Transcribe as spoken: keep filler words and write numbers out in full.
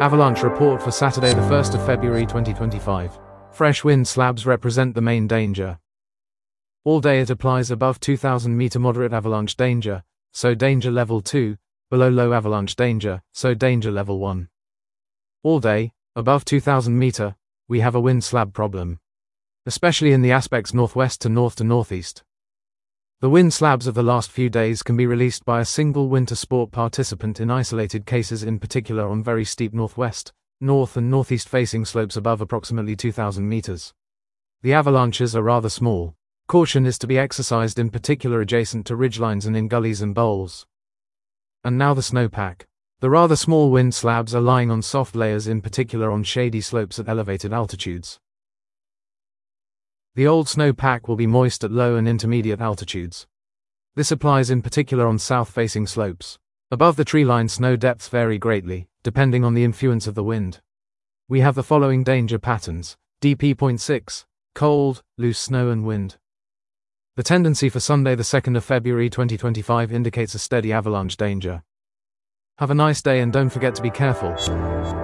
Avalanche report for Saturday the first of February twenty twenty-five. Fresh wind slabs represent the main danger. All day it applies above two thousand meter moderate avalanche danger, so danger level two, below low avalanche danger, so danger level one. All day, above two thousand meter, we have a wind slab problem, especially in the aspects northwest to north to northeast. The wind slabs of the last few days can be released by a single winter sport participant in isolated cases, in particular on very steep northwest, north and northeast facing slopes above approximately two thousand meters. The avalanches are rather small. Caution is to be exercised in particular adjacent to ridgelines and in gullies and bowls. And now the snowpack. The rather small wind slabs are lying on soft layers, in particular on shady slopes at elevated altitudes. The old snowpack will be moist at low and intermediate altitudes. This applies in particular on south-facing slopes. Above the treeline, snow depths vary greatly, depending on the influence of the wind. We have the following danger patterns: D P zero point six, cold, loose snow and wind. The tendency for Sunday the second of February twenty twenty-five indicates a steady avalanche danger. Have a nice day and don't forget to be careful.